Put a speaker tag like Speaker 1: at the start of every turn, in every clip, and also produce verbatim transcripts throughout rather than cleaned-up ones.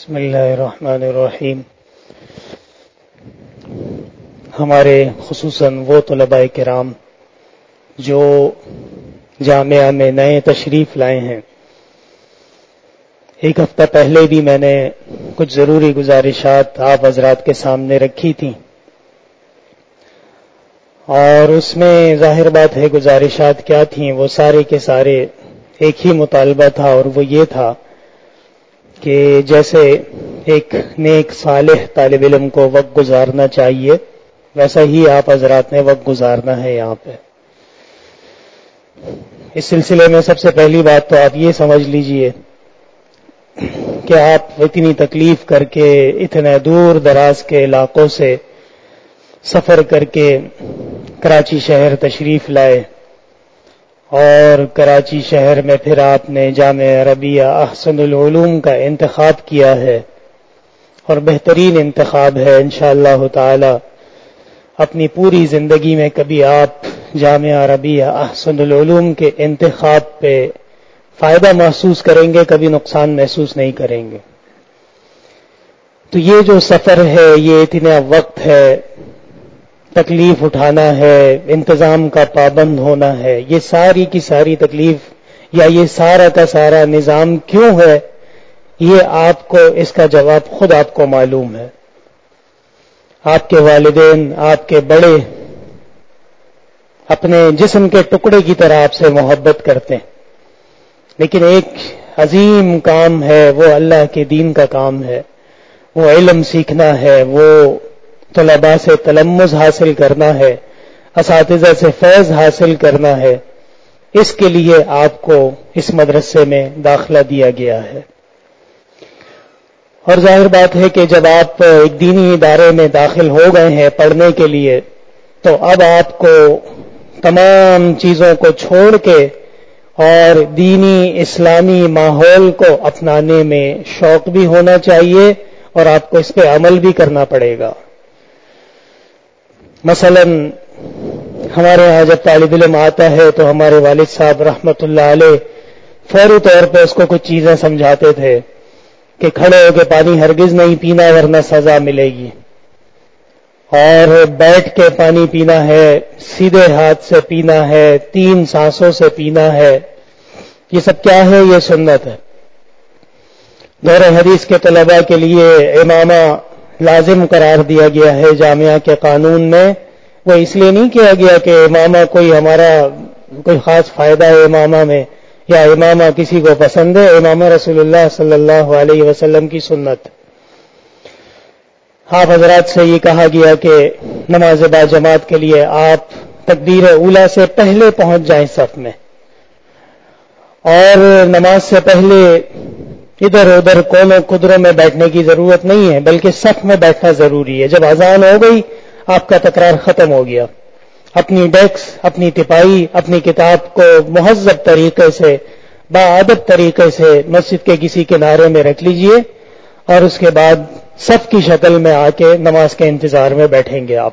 Speaker 1: بسم اللہ الرحمن الرحیم. ہمارے خصوصاً وہ طلباء کرام جو جامعہ میں نئے تشریف لائے ہیں، ایک ہفتہ پہلے بھی میں نے کچھ ضروری گزارشات آپ حضرات کے سامنے رکھی تھیں، اور اس میں ظاہر بات ہے گزارشات کیا تھیں، وہ سارے کے سارے ایک ہی مطالبہ تھا، اور وہ یہ تھا کہ جیسے ایک نیک صالح طالب علم کو وقت گزارنا چاہیے، ویسا ہی آپ حضرات نے وقت گزارنا ہے یہاں پہ. اس سلسلے میں سب سے پہلی بات تو آپ یہ سمجھ لیجئے کہ آپ اتنی تکلیف کر کے اتنے دور دراز کے علاقوں سے سفر کر کے کراچی شہر تشریف لائے، اور کراچی شہر میں پھر آپ نے جامعہ عربیہ احسن العلوم کا انتخاب کیا ہے، اور بہترین انتخاب ہے. انشاءاللہ تعالی اپنی پوری زندگی میں کبھی آپ جامعہ عربیہ احسن العلوم کے انتخاب پہ فائدہ محسوس کریں گے، کبھی نقصان محسوس نہیں کریں گے. تو یہ جو سفر ہے، یہ اتنا وقت ہے، تکلیف اٹھانا ہے، انتظام کا پابند ہونا ہے، یہ ساری کی ساری تکلیف یا یہ سارا کا سارا نظام کیوں ہے، یہ آپ کو اس کا جواب خود آپ کو معلوم ہے. آپ کے والدین، آپ کے بڑے اپنے جسم کے ٹکڑے کی طرح آپ سے محبت کرتے ہیں، لیکن ایک عظیم کام ہے، وہ اللہ کے دین کا کام ہے، وہ علم سیکھنا ہے، وہ طلباء سے تلمذ حاصل کرنا ہے، اساتذہ سے فیض حاصل کرنا ہے. اس کے لیے آپ کو اس مدرسے میں داخلہ دیا گیا ہے. اور ظاہر بات ہے کہ جب آپ ایک دینی ادارے میں داخل ہو گئے ہیں پڑھنے کے لیے، تو اب آپ کو تمام چیزوں کو چھوڑ کے اور دینی اسلامی ماحول کو اپنانے میں شوق بھی ہونا چاہیے، اور آپ کو اس پہ عمل بھی کرنا پڑے گا. مثلا ہمارے یہاں جب طالب علم آتا ہے تو ہمارے والد صاحب رحمت اللہ علیہ فوری طور پہ اس کو کچھ چیزیں سمجھاتے تھے کہ کھڑے ہو کے پانی ہرگز نہیں پینا ورنہ سزا ملے گی، اور بیٹھ کے پانی پینا ہے، سیدھے ہاتھ سے پینا ہے، تین سانسوں سے پینا ہے. یہ سب کیا ہے؟ یہ سنت ہے. دور حدیث کے طلباء کے لیے امامہ لازم قرار دیا گیا ہے جامعہ کے قانون میں. وہ اس لیے نہیں کیا گیا کہ امامہ کوئی ہمارا کوئی خاص فائدہ ہے امامہ میں، یا امامہ کسی کو پسند ہے. امامہ رسول اللہ صلی اللہ علیہ وسلم کی سنت. آپ حضرات سے یہ کہا گیا کہ نماز با جماعت کے لیے آپ تکبیر اولیٰ سے پہلے پہنچ جائیں صف میں، اور نماز سے پہلے ادھر ادھر کونوں قدروں میں بیٹھنے کی ضرورت نہیں ہے، بلکہ صف میں بیٹھنا ضروری ہے. جب اذان ہو گئی آپ کا تکرار ختم ہو گیا. اپنی ڈیسک، اپنی تپائی، اپنی کتاب کو مہذب طریقے سے، باادب طریقے سے مسجد کے کسی کنارے میں رکھ لیجئے، اور اس کے بعد صف کی شکل میں آ کے نماز کے انتظار میں بیٹھیں گے. آپ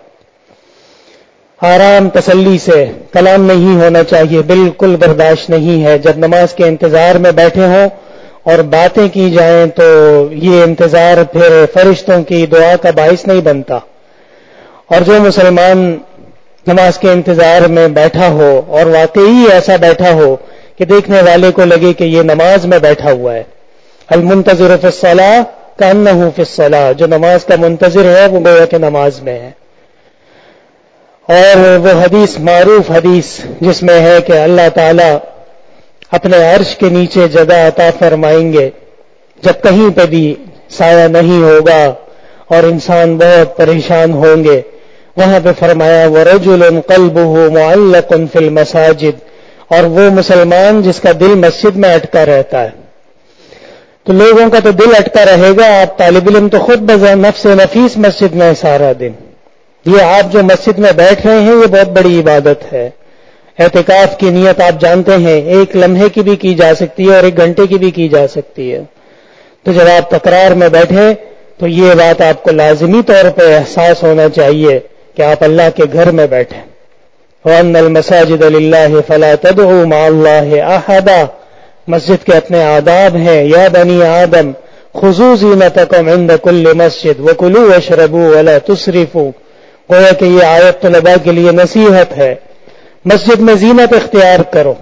Speaker 1: آرام تسلی سے، کلام نہیں ہونا چاہیے، بالکل برداشت نہیں ہے. جب نماز کے انتظار میں بیٹھے ہوں اور باتیں کی جائیں تو یہ انتظار پھر فرشتوں کی دعا کا باعث نہیں بنتا. اور جو مسلمان نماز کے انتظار میں بیٹھا ہو اور واقعی ایسا بیٹھا ہو کہ دیکھنے والے کو لگے کہ یہ نماز میں بیٹھا ہوا ہے، المنتظر فی الصلاۃ کأنہ فی الصلاۃ، جو نماز کا منتظر ہے وہ گویا کہ نماز میں ہے. اور وہ حدیث، معروف حدیث جس میں ہے کہ اللہ تعالی اپنے عرش کے نیچے جگہ عطا فرمائیں گے جب کہیں پہ بھی سایہ نہیں ہوگا اور انسان بہت پریشان ہوں گے. وہاں پہ فرمایا وَرَجُلٌ قَلْبُهُ مُعَلَّقٌ فِي الْمَسَاجِدِ، اور وہ مسلمان جس کا دل مسجد میں اٹکا رہتا ہے. تو لوگوں کا تو دل اٹکا رہے گا، آپ طالب علم تو خود بذات نفس نفیس مسجد میں سارا دن. یہ آپ جو مسجد میں بیٹھ رہے ہیں یہ بہت بڑی عبادت ہے. اعتکاف کی نیت آپ جانتے ہیں ایک لمحے کی بھی کی جا سکتی ہے اور ایک گھنٹے کی بھی کی جا سکتی ہے. تو جب آپ تکرار میں بیٹھے تو یہ بات آپ کو لازمی طور پہ احساس ہونا چاہیے کہ آپ اللہ کے گھر میں بیٹھیں. وَأَنَّ الْمَسَاجِدَ لِلَّهِ فَلَا تَدْعُوا مَعَ اللَّهِ أَحَدًا، مسجد کے اپنے آداب ہیں. یا بنی آدم خذوا زینتکم عند کل مسجد وکلوا واشربوا ولا تسرفوا. گویا کہ یہ آیت طلباء کے لیے نصیحت ہے. مسجد میں زینت اختیار کرو.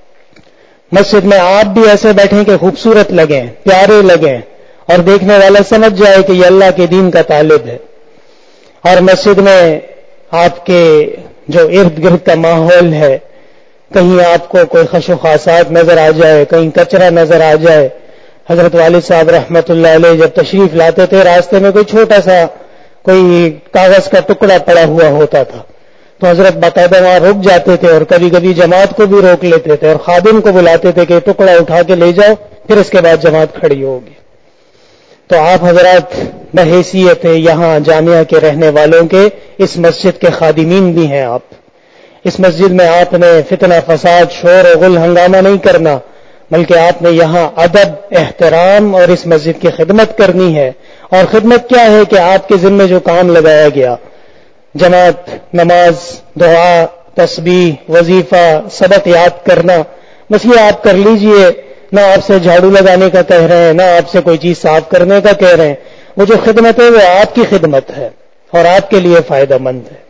Speaker 1: مسجد میں آپ بھی ایسے بیٹھیں کہ خوبصورت لگیں, پیارے لگیں, اور دیکھنے والا سمجھ جائے کہ یہ اللہ کے دین کا طالب ہے. اور مسجد میں آپ کے جو ارد گرد کا ماحول ہے, کہیں آپ کو کوئی خش و خاصات نظر آ جائے, کہیں کچرا نظر آ جائے. حضرت والد صاحب رحمت اللہ علیہ جب تشریف لاتے تھے, راستے میں کوئی چھوٹا سا کوئی کاغذ کا ٹکڑا پڑا ہوا ہوتا تھا تو حضرت باقاعدہ وہاں رک جاتے تھے, اور کبھی کبھی جماعت کو بھی روک لیتے تھے, اور خادم کو بلاتے تھے کہ ٹکڑا اٹھا کے لے جاؤ, پھر اس کے بعد جماعت کھڑی ہوگی. تو آپ حضرات بحیثیت یہاں جامعہ کے رہنے والوں کے اس مسجد کے خادمین بھی ہیں. آپ اس مسجد میں آپ نے فتنہ فساد, شور و غل ہنگامہ نہیں کرنا, بلکہ آپ نے یہاں ادب, احترام اور اس مسجد کی خدمت کرنی ہے. اور خدمت کیا ہے کہ آپ کے ذمہ جو کام لگایا گیا, جماعت, نماز, دعا, تسبیح, وظیفہ, سبق یاد کرنا, بس یہ آپ کر لیجئے. نہ آپ سے جھاڑو لگانے کا کہہ رہے ہیں, نہ آپ سے کوئی چیز صاف کرنے کا کہہ رہے ہیں. وہ جو خدمت ہے وہ آپ کی خدمت ہے اور آپ کے لیے فائدہ مند ہے.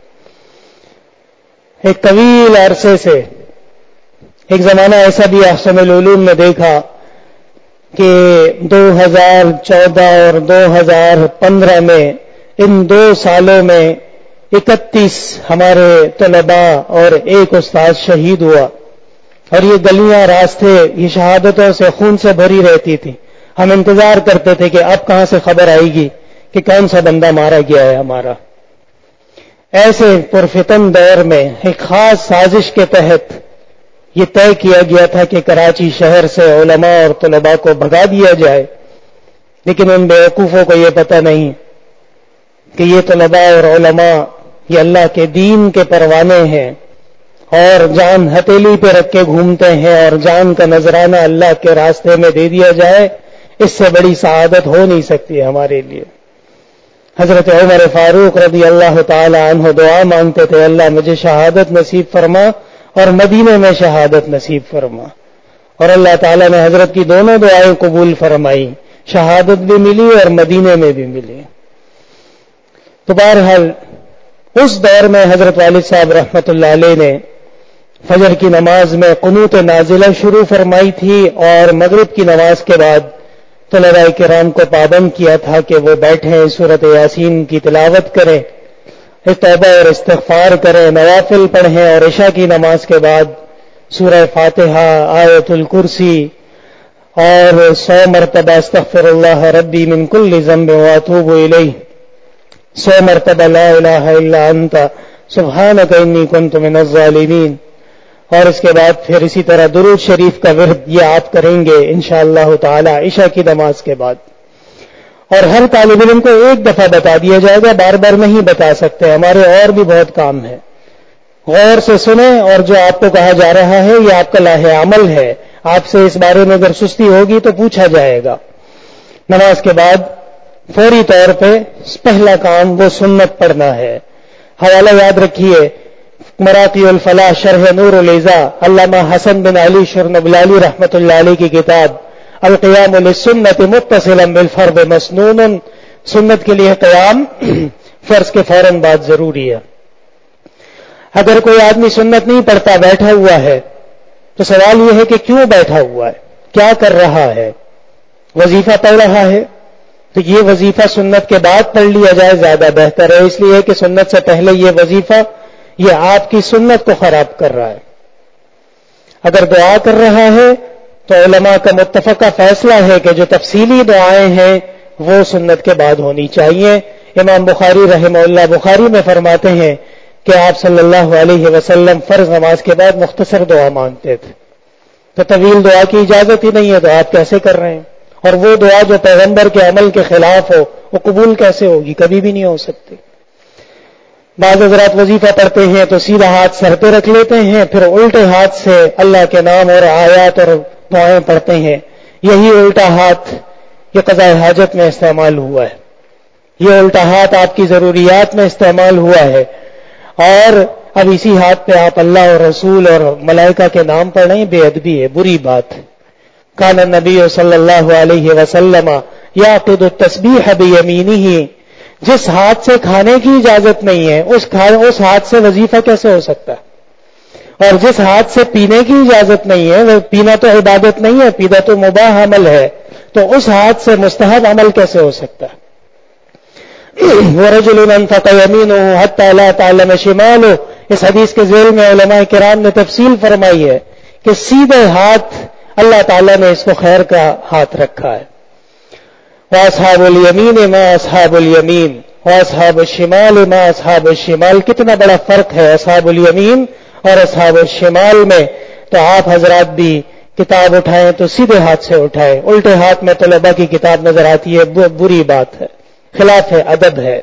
Speaker 1: ایک طویل عرصے سے ایک زمانہ ایسا بھی احسن العلوم نے دیکھا کہ دو ہزار چودہ اور دو ہزار پندرہ میں, ان دو سالوں میں اکتیس ہمارے طلباء اور ایک استاد شہید ہوا. اور یہ گلیاں, راستے, یہ شہادتوں سے, خون سے بھری رہتی تھی. ہم انتظار کرتے تھے کہ اب کہاں سے خبر آئے گی کہ کون سا بندہ مارا گیا ہے ہمارا. ایسے پرفتن دور میں ایک خاص سازش کے تحت یہ طے کیا گیا تھا کہ کراچی شہر سے علماء اور طلباء کو بھگا دیا جائے. لیکن ان بیوقوفوں کو یہ پتہ نہیں کہ یہ طلباء اور علماء یہ اللہ کے دین کے پروانے ہیں, اور جان ہتھیلی پہ رکھ کے گھومتے ہیں, اور جان کا نذرانہ اللہ کے راستے میں دے دیا جائے, اس سے بڑی سعادت ہو نہیں سکتی ہمارے لیے. حضرت عمر فاروق رضی اللہ تعالی عنہ دعا مانگتے تھے, اللہ مجھے شہادت نصیب فرما اور مدینے میں شہادت نصیب فرما. اور اللہ تعالی نے حضرت کی دونوں دعائیں قبول فرمائی, شہادت بھی ملی اور مدینے میں بھی ملی. تو بہرحال اس دور میں حضرت والد صاحب رحمت اللہ علیہ نے فجر کی نماز میں قنوت نازلہ شروع فرمائی تھی, اور مغرب کی نماز کے بعد طلباء کرام کو پابند کیا تھا کہ وہ بیٹھیں, سورۃ یاسین کی تلاوت کریں, توبہ اور استغفار کریں, نوافل پڑھیں, اور عشاء کی نماز کے بعد سورہ فاتحہ, آیت الکرسی اور سو مرتبہ استغفر اللہ ربی من کل ذنب واتوب الیہ, سو مرتبہ لا الہ الا انت سبحانک انی کنت من الظالمین. اور اس کے بعد پھر اسی طرح درود شریف کا ورد یہ آپ کریں گے انشاءاللہ تعالی عشاء کی نماز کے بعد. اور ہر طالب علم کو ایک دفعہ بتا دیا جائے گا, بار بار نہیں بتا سکتے, ہمارے اور بھی بہت کام ہے. غور سے سنیں, اور جو آپ کو کہا جا رہا ہے یہ آپ کا لاہ عمل ہے. آپ سے اس بارے میں اگر سستی ہوگی تو پوچھا جائے گا. نماز کے بعد فوری طور پہ پہلا کام وہ سنت پڑھنا ہے. حوالہ یاد رکھیے, مراقی الفلاح شرح نور الیزا, علامہ حسن بن علی شرنبلالی رحمت اللہ علیہ کی کتاب القیام للسنت متصلا بالفرض مسنون. سنت کے لیے قیام فرض کے فوراً بعد ضروری ہے. اگر کوئی آدمی سنت نہیں پڑھتا, بیٹھا ہوا ہے, تو سوال یہ ہے کہ کیوں بیٹھا ہوا ہے, کیا کر رہا ہے؟ وظیفہ پڑھ رہا ہے, تو یہ وظیفہ سنت کے بعد پڑھ لیا جائے زیادہ بہتر ہے, اس لیے کہ سنت سے پہلے یہ وظیفہ یہ آپ کی سنت کو خراب کر رہا ہے. اگر دعا کر رہا ہے تو علماء کا متفقہ فیصلہ ہے کہ جو تفصیلی دعائیں ہیں وہ سنت کے بعد ہونی چاہیے. امام بخاری رحمہ اللہ بخاری میں فرماتے ہیں کہ آپ صلی اللہ علیہ وسلم فرض نماز کے بعد مختصر دعا مانگتے تھے, تو طویل دعا کی اجازت ہی نہیں ہے, تو آپ کیسے کر رہے ہیں؟ اور وہ دعا جو پیغمبر کے عمل کے خلاف ہو وہ قبول کیسے ہوگی؟ کبھی بھی نہیں ہو سکتی. بعض حضرات وظیفہ پڑھتے ہیں تو سیدھا ہاتھ سر پہ رکھ لیتے ہیں, پھر الٹے ہاتھ سے اللہ کے نام اور آیات اور دعائیں پڑھتے ہیں. یہی الٹا ہاتھ یہ قضاء حاجت میں استعمال ہوا ہے, یہ الٹا ہاتھ آپ کی ضروریات میں استعمال ہوا ہے, اور اب اسی ہاتھ پہ آپ اللہ اور رسول اور ملائکہ کے نام پڑھ رہے ہیں. بے ادبی ہے, بری بات ہے. کان النبی صلی اللہ علیہ وسلم یعقد التسبیح بیمینہ، جس ہاتھ سے کھانے کی اجازت نہیں ہے اس اس ہاتھ سے وظیفہ کیسے ہو سکتا ہے؟ اور جس ہاتھ سے پینے کی اجازت نہیں ہے، وہ پینا تو عبادت نہیں ہے، پینا تو مباح عمل ہے، تو اس ہاتھ سے مستحب عمل کیسے ہو سکتا ہے؟ وَرَجُلٌ أَنفَقَ يَمِينُهُ حَتَّى لَا تَعْلَمَ شِمَالُهُ، اس حدیث کے ذیل میں علماء کرام نے تفصیل فرمائی ہے کہ سیدھے ہاتھ اللہ تعالیٰ نے اس کو خیر کا ہاتھ رکھا ہے۔ وَأَصْحَابُ الْيَمِينِ مَا أَصْحَابُ الْيَمِينِ وَأَصْحَابُ الشِّمَالِ مَا أَصْحَابُ الشِّمَالِ، کتنا بڑا فرق ہے اصحاب الیمین اور اصحاب الشمال میں۔ تو آپ حضرات بھی کتاب اٹھائیں تو سیدھے ہاتھ سے اٹھائیں، الٹے ہاتھ میں طلباء کی کتاب نظر آتی ہے، بری بات ہے، خلاف ہے ادب ہے۔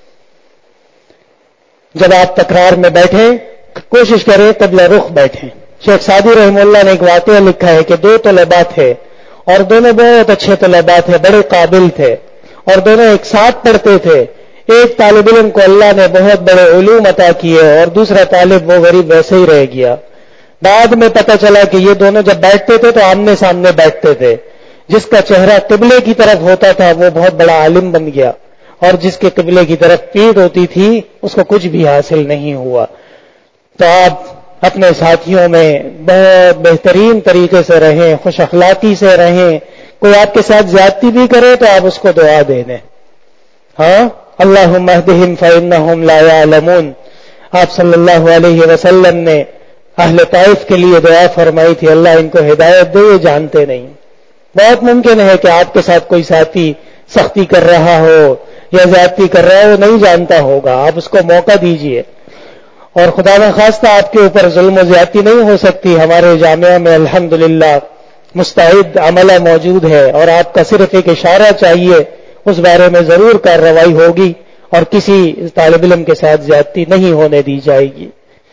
Speaker 1: جب آپ تکرار میں بیٹھیں کوشش کریں قبلہ رخ بیٹھیں۔ شیخ سعدی رحمہ اللہ نے ایک واقعہ لکھا ہے کہ دو طلباء تھے اور دونوں بہت اچھے طلباء تھے، بڑے قابل تھے اور دونوں ایک ساتھ پڑھتے تھے۔ ایک طالب علم کو اللہ نے بہت بڑے علوم عطا کیے اور دوسرا طالب وہ غریب ویسے ہی رہ گیا۔ بعد میں پتہ چلا کہ یہ دونوں جب بیٹھتے تھے تو آمنے سامنے بیٹھتے تھے، جس کا چہرہ قبلے کی طرف ہوتا تھا وہ بہت بڑا عالم بن گیا، اور جس کے قبلے کی طرف پیٹھ ہوتی تھی اس کو کچھ بھی حاصل نہیں ہوا۔ تو آپ اپنے ساتھیوں میں بہت بہترین طریقے سے رہیں، خوش اخلاقی سے رہیں۔ کوئی آپ کے ساتھ زیادتی بھی کرے تو آپ اس کو دعا دے دیں، ہاں اللہم اہدہم فإنہم لا یعلمون۔ آپ صلی اللہ علیہ وسلم نے اہل طائف کے لیے دعا فرمائی تھی، اللہ ان کو ہدایت دے، یہ جانتے نہیں۔ بہت ممکن ہے کہ آپ کے ساتھ کوئی ساتھی سختی کر رہا ہو یا زیادتی کر رہا ہو، وہ نہیں جانتا ہوگا، آپ اس کو موقع دیجئے۔ اور خدا نخواستہ آپ کے اوپر ظلم و زیادتی نہیں ہو سکتی۔ ہمارے جامعہ میں الحمدللہ مستعد عملہ موجود ہے اور آپ کا صرف ایک اشارہ چاہیے، اس بارے میں ضرور کارروائی ہوگی اور کسی طالب علم کے ساتھ زیادتی نہیں ہونے دی جائے گی۔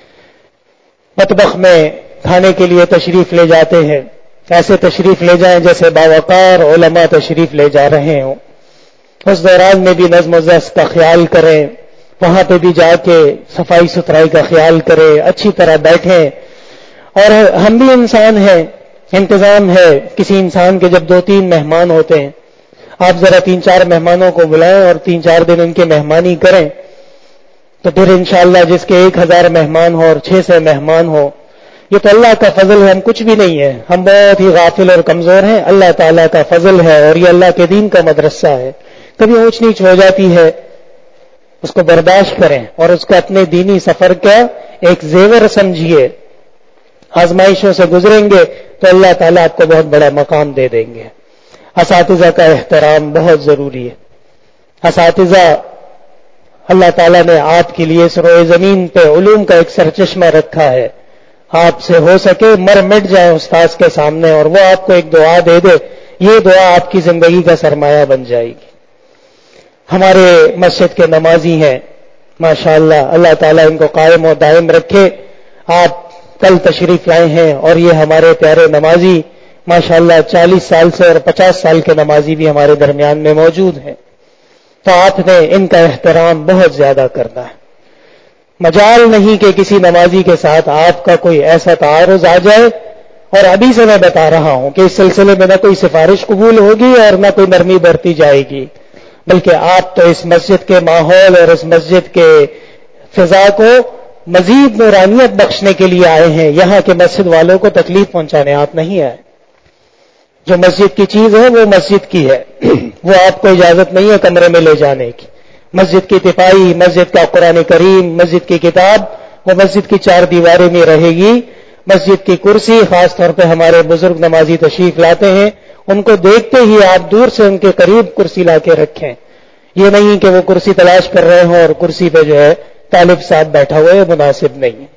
Speaker 1: مطبخ میں کھانے کے لیے تشریف لے جاتے ہیں، ایسے تشریف لے جائیں جیسے باوقار علماء تشریف لے جا رہے ہوں۔ اس دوران میں بھی نظم و ضبط کا خیال کریں، وہاں پہ بھی جا کے صفائی ستھرائی کا خیال کریں، اچھی طرح بیٹھیں۔ اور ہم بھی انسان ہیں، انتظام ہے کسی انسان کے جب دو تین مہمان ہوتے ہیں، آپ ذرا تین چار مہمانوں کو بلائیں اور تین چار دن ان کے مہمانی کریں، تو پھر انشاءاللہ جس کے ایک ہزار مہمان ہو اور چھ سو مہمان ہو، یہ تو اللہ کا فضل ہے، ہم کچھ بھی نہیں ہے، ہم بہت ہی غافل اور کمزور ہیں، اللہ تعالیٰ کا فضل ہے اور یہ اللہ کے دین کا مدرسہ ہے۔ کبھی اونچ نیچ ہو جاتی ہے، اس کو برداشت کریں اور اس کو اپنے دینی سفر کا ایک زیور سمجھیے۔ آزمائشوں سے گزریں گے تو اللہ تعالیٰ آپ کو بہت بڑا مقام دے دیں گے۔ اساتذہ کا احترام بہت ضروری ہے۔ اساتذہ اللہ تعالیٰ نے آپ کے لیے اس روئے زمین پہ علوم کا ایک سرچشمہ رکھا ہے، آپ سے ہو سکے مر مٹ جائیں استاذ کے سامنے اور وہ آپ کو ایک دعا دے دے، یہ دعا آپ کی زندگی کا سرمایہ بن جائے گی۔ ہمارے مسجد کے نمازی ہیں ماشاءاللہ، اللہ تعالیٰ ان کو قائم و دائم رکھے۔ آپ کل تشریف لائے ہیں اور یہ ہمارے پیارے نمازی ماشاءاللہ چالیس سال سے اور پچاس سال کے نمازی بھی ہمارے درمیان میں موجود ہیں، تو آپ نے ان کا احترام بہت زیادہ کرنا ہے۔ مجال نہیں کہ کسی نمازی کے ساتھ آپ کا کوئی ایسا تعارض آ جائے، اور ابھی سے میں بتا رہا ہوں کہ اس سلسلے میں نہ کوئی سفارش قبول ہوگی اور نہ کوئی نرمی برتی جائے گی، بلکہ آپ تو اس مسجد کے ماحول اور اس مسجد کے فضا کو مزید نورانیت بخشنے کے لیے آئے ہیں، یہاں کے مسجد والوں کو تکلیف پہنچانے آپ نہیں آئے۔ جو مسجد کی چیز ہے وہ مسجد کی ہے، وہ آپ کو اجازت نہیں ہے کمرے میں لے جانے کی۔ مسجد کی تپائی، مسجد کا قرآن کریم، مسجد کی کتاب وہ مسجد کی چار دیواریں میں رہے گی۔ مسجد کی کرسی، خاص طور پہ ہمارے بزرگ نمازی تشریف لاتے ہیں، ان کو دیکھتے ہی آپ دور سے ان کے قریب کرسی لا کے رکھیں، یہ نہیں کہ وہ کرسی تلاش کر رہے ہوں اور کرسی پہ جو ہے طالب صاحب بیٹھا ہوا ہے، مناسب نہیں۔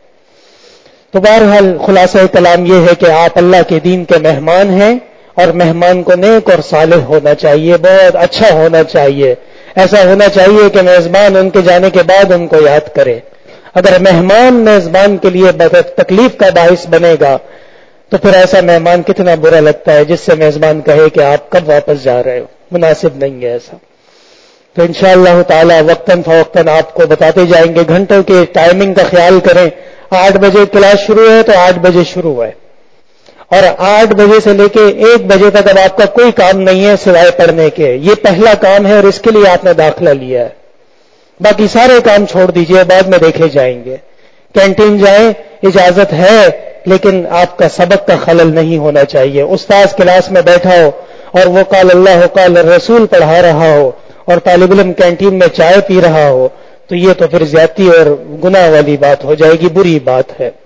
Speaker 1: تو بہرحال خلاصہ کلام یہ ہے کہ آپ اللہ کے دین کے مہمان ہیں اور مہمان کو نیک اور صالح ہونا چاہیے، بہت اچھا ہونا چاہیے، ایسا ہونا چاہیے کہ میزبان ان کے جانے کے بعد ان کو یاد کرے۔ اگر مہمان میزبان کے لیے تکلیف کا باعث بنے گا تو پھر ایسا مہمان کتنا برا لگتا ہے جس سے میزبان کہے کہ آپ کب واپس جا رہے ہو، مناسب نہیں ہے ایسا۔ تو انشاءاللہ تعالی وقتاً فوقتاً آپ کو بتاتے جائیں گے، گھنٹوں کے ٹائمنگ کا خیال کریں۔ آٹھ بجے کلاس شروع ہے تو آٹھ بجے شروع ہے، اور آٹھ بجے سے لے کے ایک بجے تک اب آپ کا کوئی کام نہیں ہے سوائے پڑھنے کے. یہ پہلا کام ہے اور اس کے لیے آپ نے داخلہ لیا ہے. باقی سارے کام چھوڑ دیجئے, بعد میں دیکھے جائیں گے. کینٹین جائیں, اجازت ہے, لیکن آپ کا سبق کا خلل نہیں ہونا چاہیے. استاذ کلاس میں بیٹھا ہو اور وہ قال اللہ قال الرسول پڑھا رہا ہو اور طالب علم کینٹین میں چائے پی رہا ہو تو یہ تو پھر زیادتی اور گناہ والی بات ہو جائے گی, بری بات ہے.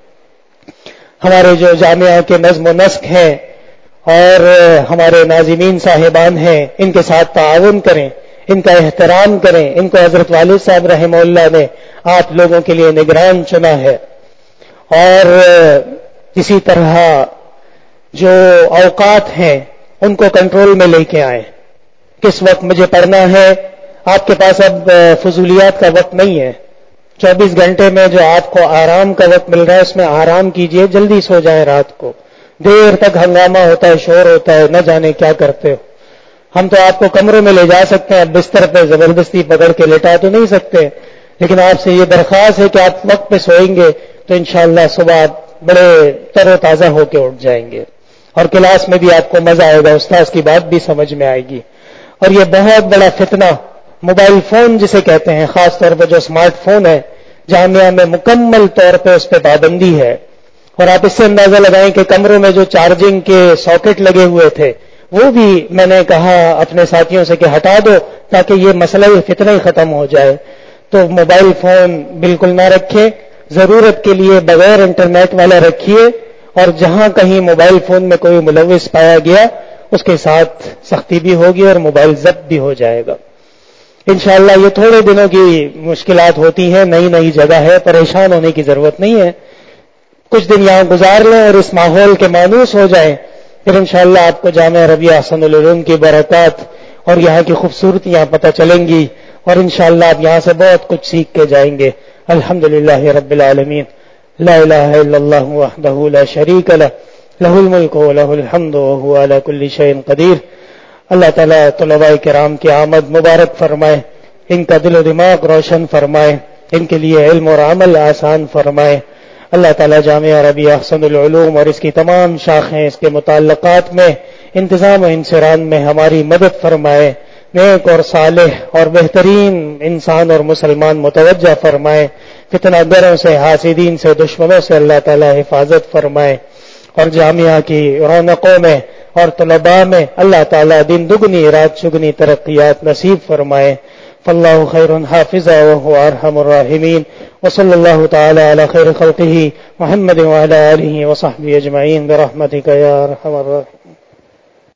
Speaker 1: ہمارے جو جامعہ کے نظم و نسق ہیں اور ہمارے ناظمین صاحبان ہیں, ان کے ساتھ تعاون کریں, ان کا احترام کریں. ان کو حضرت والد صاحب رحمہ اللہ نے آپ لوگوں کے لیے نگران چنا ہے. اور اسی طرح جو اوقات ہیں ان کو کنٹرول میں لے کے آئیں. کس وقت مجھے پڑھنا ہے, آپ کے پاس اب فضولیات کا وقت نہیں ہے. چوبیس گھنٹے میں جو آپ کو آرام کا وقت مل رہا ہے اس میں آرام کیجئے, جلدی سو جائیں. رات کو دیر تک ہنگامہ ہوتا ہے, شور ہوتا ہے, نہ جانے کیا کرتے ہو. ہم تو آپ کو کمروں میں لے جا سکتے ہیں, بستر پہ زبردستی پکڑ کے لٹا تو نہیں سکتے, لیکن آپ سے یہ درخواست ہے کہ آپ وقت پہ سوئیں گے تو انشاءاللہ صبح بڑے تر و تازہ ہو کے اٹھ جائیں گے. اور کلاس میں بھی آپ کو مزہ آئے گا, استاذ کی بات بھی سمجھ میں آئے گی. اور یہ بہت بڑا فتنہ موبائل فون جسے کہتے ہیں, خاص طور پہ جو اسمارٹ فون ہے, جامعہ میں مکمل طور پہ اس پہ پابندی ہے. اور آپ اس سے اندازہ لگائیں کہ کمروں میں جو چارجنگ کے ساکٹ لگے ہوئے تھے وہ بھی میں نے کہا اپنے ساتھیوں سے کہ ہٹا دو تاکہ یہ مسئلہ فتنہ ہی ختم ہو جائے. تو موبائل فون بالکل نہ رکھیں, ضرورت کے لیے بغیر انٹرنیٹ والا رکھیے. اور جہاں کہیں موبائل فون میں کوئی ملوث پایا گیا اس کے ساتھ سختی بھی ہوگی اور موبائل ضبط بھی ہو جائے گا. انشاءاللہ یہ تھوڑے دنوں کی مشکلات ہوتی ہیں, نئی نئی جگہ ہے, پریشان ہونے کی ضرورت نہیں ہے. کچھ دن یہاں گزار لیں اور اس ماحول کے مانوس ہو جائیں, پھر انشاءاللہ آپ کو جامعہ ربیہ احسن العلوم کی برکات اور یہاں کی خوبصورتیاں پتہ چلیں گی, اور انشاءاللہ آپ یہاں سے بہت کچھ سیکھ کے جائیں گے. الحمدللہ رب العالمین, لا الہ الا اللہ وحدہ لا شریک لہ, لہ الملک ولہ الحمد وہو علی کل شیء قدیر. اللہ تعالیٰ طلباء کرام کی آمد مبارک فرمائے, ان کا دل و دماغ روشن فرمائے, ان کے لیے علم اور عمل آسان فرمائے. اللہ تعالیٰ جامعہ ربیہ احسن العلوم اور اس کی تمام شاخیں, اس کے متعلقات میں انتظام و انسران میں ہماری مدد فرمائے. نیک اور صالح اور بہترین انسان اور مسلمان متوجہ فرمائے. فتنہ گروں سے, حاسدین سے, دشمنوں سے اللہ تعالیٰ حفاظت فرمائے. اور جامعہ کی رونقوں میں اور طلباء میں اللہ تعالیٰ دن دگنی رات چگنی ترقیات نصیب فرمائے. فاللہ خیر حافظا وهو ارحم الراحمین, وصلی اللہ تعالی علی خیر خلقہ محمد وعلی آلہ وصحبہ اجمعین برحمتک یا ارحم الراحمین.